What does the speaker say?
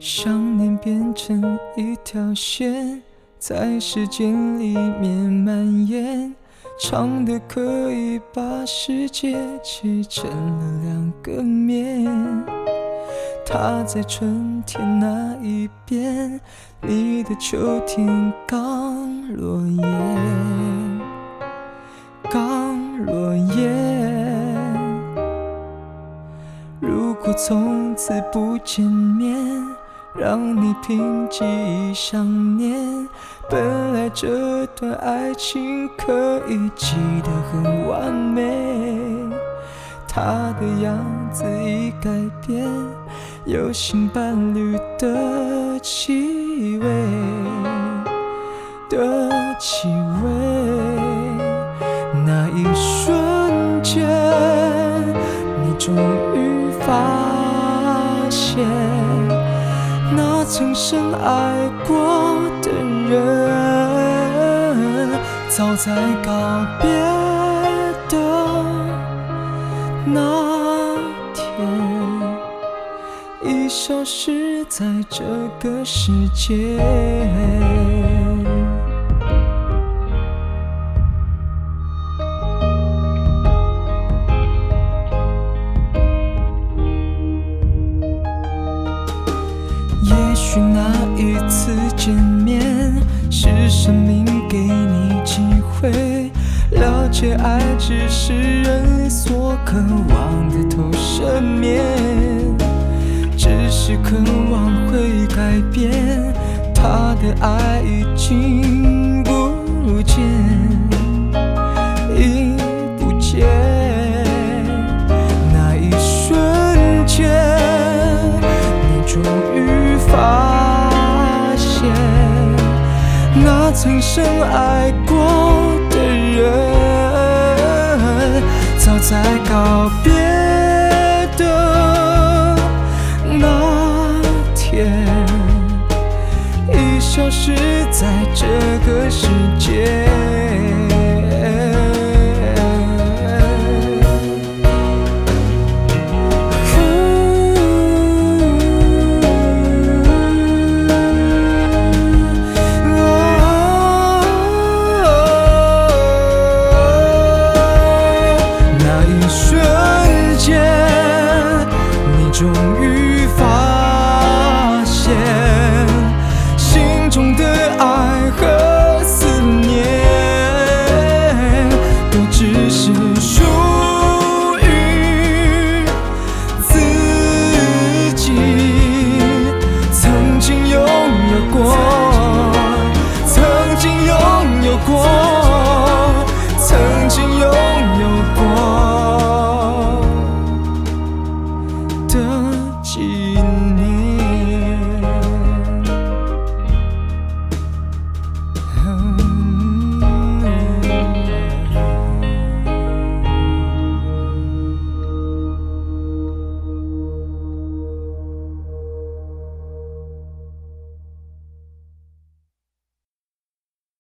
想念变成一条线，在时间里面蔓延，长的可以把世界切成了2个面。他在春天那一边，你的秋天刚落叶，刚落叶。如果从此不见面，让你凭记忆想念，本来这段爱情可以记得很完美，他的样子已改变，有新伴侣的气味，那一瞬间，你终于发现，那曾深爱过的人，早在告别的那天，已消失在这个世界。也许那一次见面，是生命给你机会，了解爱只是人所渴望的投射面，只是渴望会改变，他的爱已经不见，已不见。那一瞬间，你终于发现，那曾深爱过的人，早在告别的那天，已消失在这个世界。